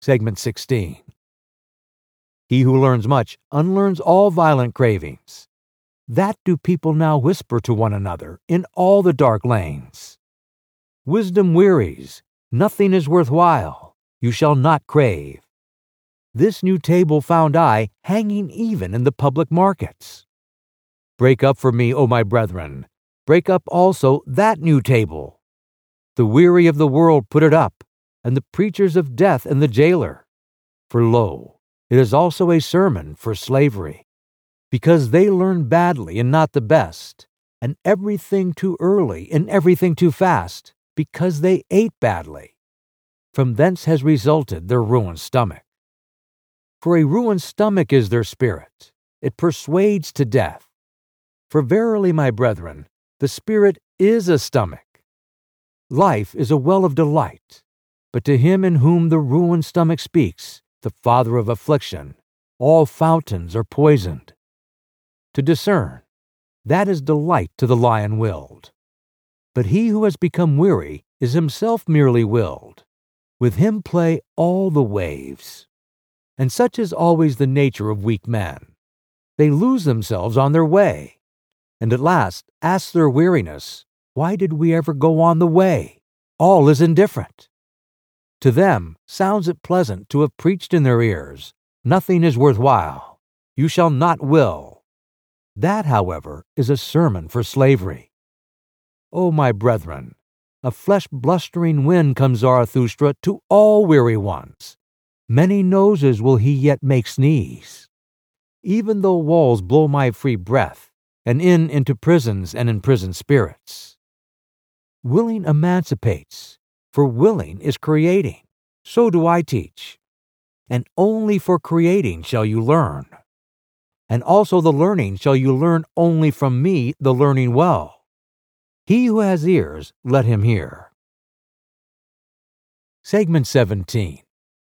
Segment 16. He who learns much unlearns all violent cravings. That do people now whisper to one another in all the dark lanes. Wisdom wearies, nothing is worthwhile, you shall not crave. This new table found I hanging even in the public markets. Break up for me, O my brethren, break up also that new table. The weary of the world put it up, and the preachers of death and the jailer. For lo, it is also a sermon for slavery, because they learn badly and not the best, and everything too early and everything too fast, because they ate badly. From thence has resulted their ruined stomach. For a ruined stomach is their spirit, it persuades to death. For verily, my brethren, the spirit is a stomach. Life is a well of delight, but to him in whom the ruined stomach speaks, the father of affliction, all fountains are poisoned. To discern, that is delight to the lion-willed. But he who has become weary is himself merely willed. With him play all the waves. And such is always the nature of weak men. They lose themselves on their way, and at last ask their weariness, why did we ever go on the way? All is indifferent. To them sounds it pleasant to have preached in their ears, nothing is worthwhile, you shall not will. That, however, is a sermon for slavery. O my brethren, a flesh-blustering wind comes Zarathustra to all weary ones. Many noses will he yet make sneeze. Even though walls blow my free breath, and into prisons and imprisoned spirits. Willing emancipates, for willing is creating. So do I teach. And only for creating shall you learn. And also the learning shall you learn only from me, the learning well. He who has ears, let him hear. Segment 17.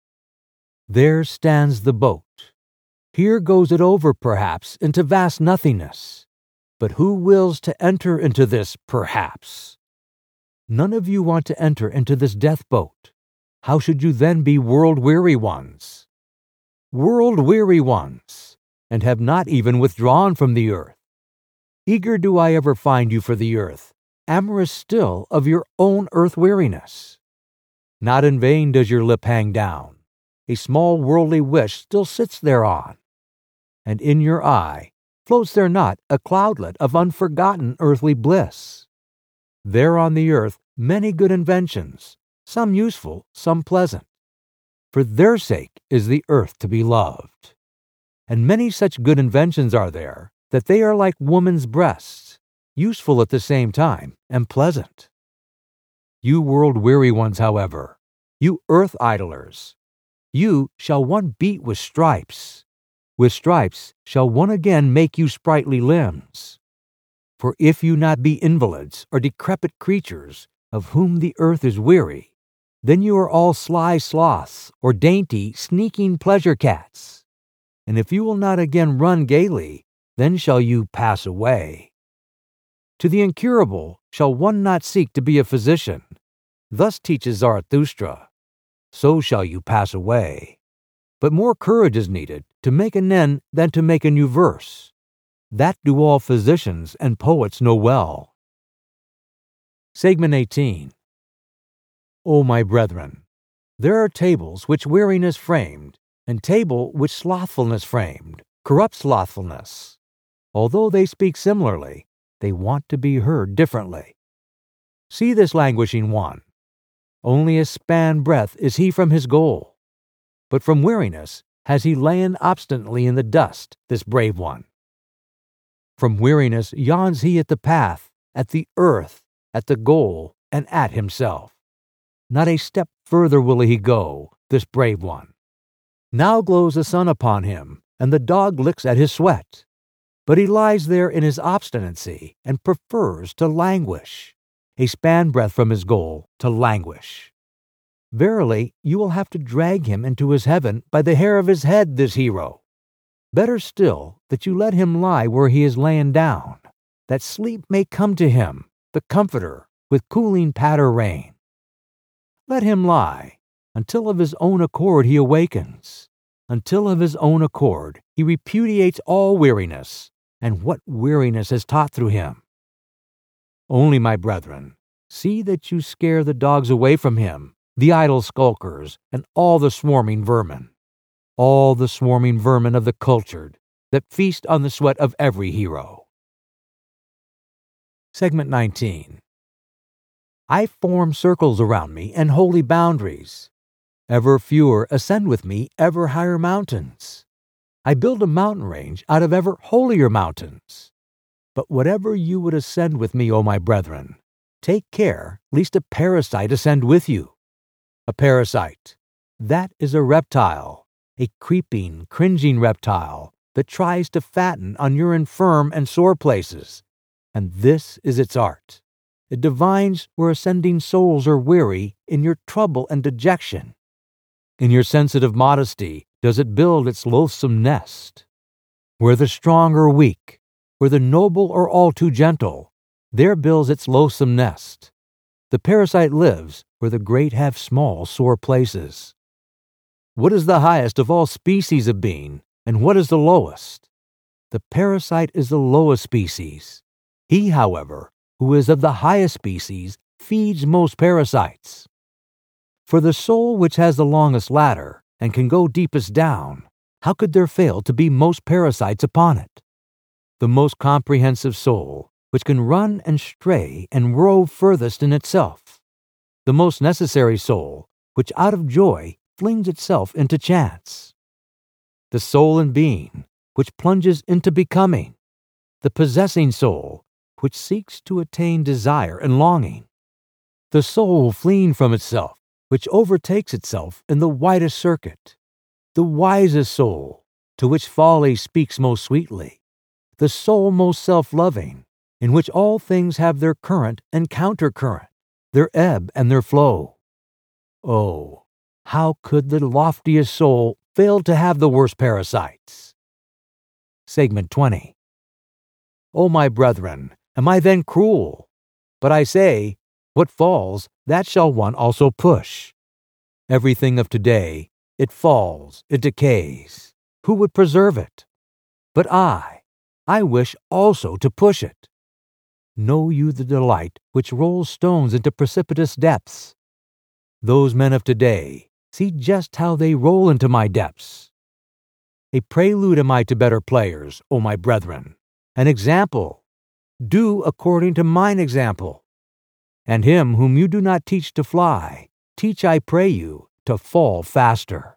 There stands the boat. Here goes it over, perhaps, into vast nothingness. But who wills to enter into this, perhaps? None of you want to enter into this death boat. How should you then be world-weary ones? World-weary ones, and have not even withdrawn from the earth. Eager do I ever find you for the earth, amorous still of your own earth-weariness. Not in vain does your lip hang down. A small worldly wish still sits thereon. And in your eye floats there not a cloudlet of unforgotten earthly bliss? There on the earth many good inventions, some useful, some pleasant. For their sake is the earth to be loved. And many such good inventions are there, that they are like woman's breasts, useful at the same time, and pleasant. You world-weary ones, however, you earth-idlers, you shall one beat with stripes. With stripes shall one again make you sprightly limbs. For if you not be invalids or decrepit creatures, of whom the earth is weary, then you are all sly sloths or dainty, sneaking pleasure cats. And if you will not again run gaily, then shall you pass away. To the incurable shall one not seek to be a physician. Thus teaches Zarathustra. So shall you pass away. But more courage is needed to make an end than to make a new verse. That do all physicians and poets know well. Segment 18. O my brethren, there are tables which weariness framed, and table which slothfulness framed, corrupt slothfulness. Although they speak similarly, they want to be heard differently. See this languishing one. Only a span breadth is he from his goal. But from weariness has he lain obstinately in the dust, this brave one. From weariness yawns he at the path, at the earth, at the goal, and at himself. Not a step further will he go, this brave one. Now glows the sun upon him, and the dog licks at his sweat. But he lies there in his obstinacy, and prefers to languish. A span breadth from his goal to languish. Verily, you will have to drag him into his heaven by the hair of his head, this hero. Better still that you let him lie where he is layin down, that sleep may come to him, the comforter, with cooling patter rain. Let him lie, until of his own accord he awakens. Until of his own accord he repudiates all weariness, and what weariness is taught through him. Only, my brethren, see that you scare the dogs away from him, the idle skulkers, and all the swarming vermin of the cultured, that feast on the sweat of every hero. Segment 19. I form circles around me and holy boundaries. Ever fewer ascend with me ever higher mountains. I build a mountain range out of ever holier mountains. But whatever you would ascend with me, O my brethren, take care lest a parasite ascend with you. A parasite, that is a reptile, a creeping, cringing reptile that tries to fatten on your infirm and sore places. And this is its art. It divines where ascending souls are weary in your trouble and dejection. In your sensitive modesty does it build its loathsome nest. Where the strong are weak, where the noble are all too gentle, there builds its loathsome nest. The parasite lives where the great have small, sore places. What is the highest of all species of being, and what is the lowest? The parasite is the lowest species. He, however, who is of the highest species, feeds most parasites. For the soul which has the longest ladder and can go deepest down, how could there fail to be most parasites upon it? The most comprehensive soul, which can run and stray and rove furthest in itself. The most necessary soul, which out of joy flings itself into chance. The soul in being, which plunges into becoming. The possessing soul, which seeks to attain desire and longing. The soul fleeing from itself, which overtakes itself in the widest circuit. The wisest soul, to which folly speaks most sweetly. The soul most self-loving, in which all things have their current and countercurrent, their ebb and their flow. Oh, how could the loftiest soul fail to have the worst parasites? Segment 20. O my brethren, am I then cruel? But I say, what falls, that shall one also push. Everything of today, it falls, it decays. Who would preserve it? But I wish also to push it. Know you the delight which rolls stones into precipitous depths? Those men of today, see just how they roll into my depths. A prelude am I to better players, O my brethren, an example. Do according to mine example. And him whom you do not teach to fly, teach, I pray you, to fall faster.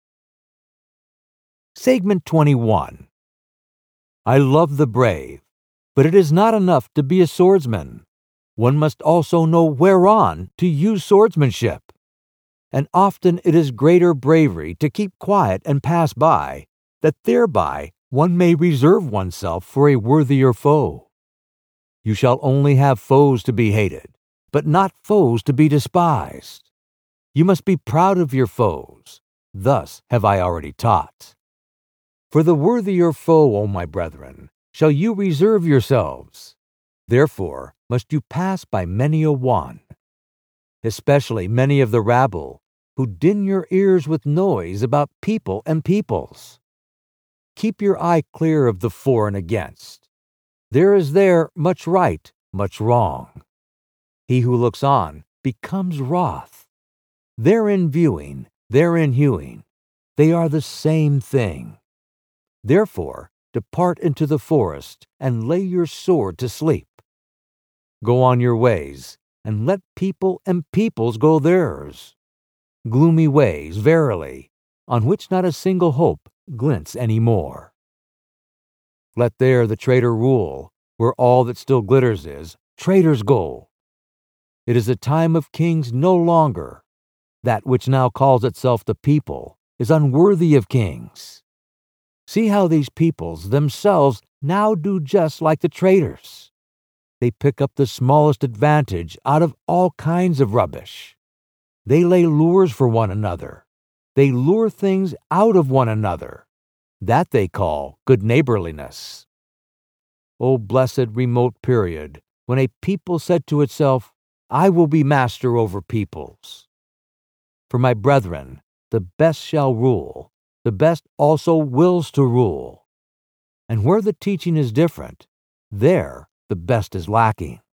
Segment 21. I love the brave, but it is not enough to be a swordsman. One must also know whereon to use swordsmanship. And often it is greater bravery to keep quiet and pass by, that thereby one may reserve oneself for a worthier foe. You shall only have foes to be hated, but not foes to be despised. You must be proud of your foes. Thus have I already taught. For the worthier foe, O my brethren, shall you reserve yourselves. Therefore must you pass by many a one, especially many of the rabble, who din your ears with noise about people and peoples. Keep your eye clear of the for and against. There is there much right, much wrong. He who looks on becomes wroth. Therein viewing, therein hewing, they are the same thing. Therefore, depart into the forest, and lay your sword to sleep. Go on your ways, and let people and peoples go theirs. Gloomy ways, verily, on which not a single hope glints any more. Let there the traitor rule, where all that still glitters is traitor's gold. It is a time of kings no longer. That which now calls itself the people is unworthy of kings. See how these peoples themselves now do just like the traitors. They pick up the smallest advantage out of all kinds of rubbish. They lay lures for one another. They lure things out of one another. That they call good neighborliness. O blessed remote period, when a people said to itself, I will be master over peoples. For my brethren, the best shall rule, the best also wills to rule. And where the teaching is different, there the best is lacking.